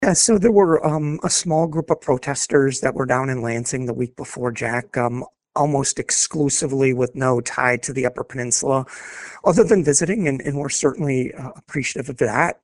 Yeah, so there were a small group of protesters that were down in Lansing the week before, Jack, almost exclusively with no tie to the Upper Peninsula, other than visiting, and we're certainly appreciative of that.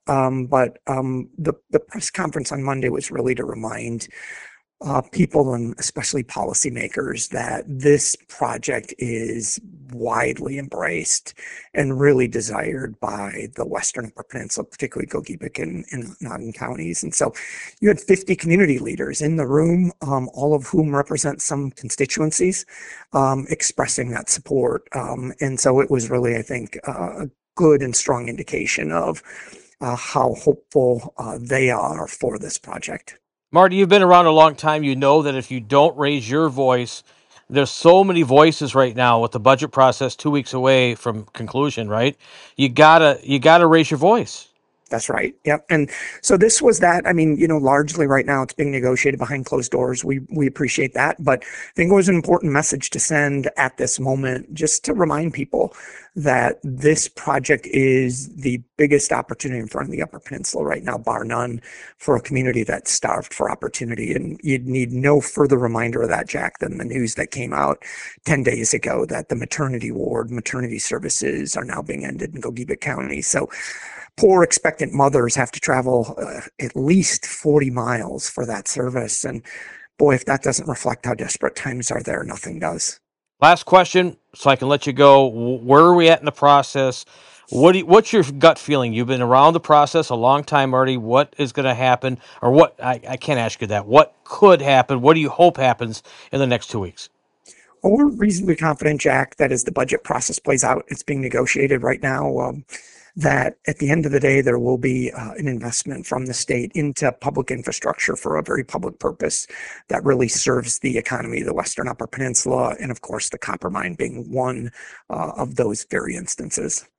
But the press conference on Monday was really to remind people and especially policymakers that this project is widely embraced and really desired by the Western Upper Peninsula, particularly Gogebic and Onondaga counties. And so you had 50 community leaders in the room, all of whom represent some constituencies, expressing that support. And so it was really, I think, a good and strong indication of how hopeful they are for this project. Marty, you've been around a long time. You know that if you don't raise your voice, there's so many voices right now with the budget process 2 weeks away from conclusion, right? You gotta raise your voice. That's right. Yep. And so this was that. I mean, largely right now it's being negotiated behind closed doors. We appreciate that, but I think it was an important message to send at this moment, just to remind people that this project is the biggest opportunity in front of the Upper Peninsula right now, bar none, for a community that's starved for opportunity. And you'd need no further reminder of that, Jack, than the news that came out 10 days ago that the maternity ward, maternity services are now being ended in Gogebic County. So poor expectant mothers have to travel at least 40 miles for that service. And boy, if that doesn't reflect how desperate times are there, nothing does. Last question, so I can let you go. Where are we at in the process? What's your gut feeling? You've been around the process a long time, Marty. What is going to happen, or what? I can't ask you that. What could happen? What do you hope happens in the next 2 weeks? Well, we're reasonably confident, Jack, that as the budget process plays out, it's being negotiated right now. That at the end of the day, there will be an investment from the state into public infrastructure for a very public purpose that really serves the economy of the Western Upper Peninsula, and of course, the copper mine being one of those very instances.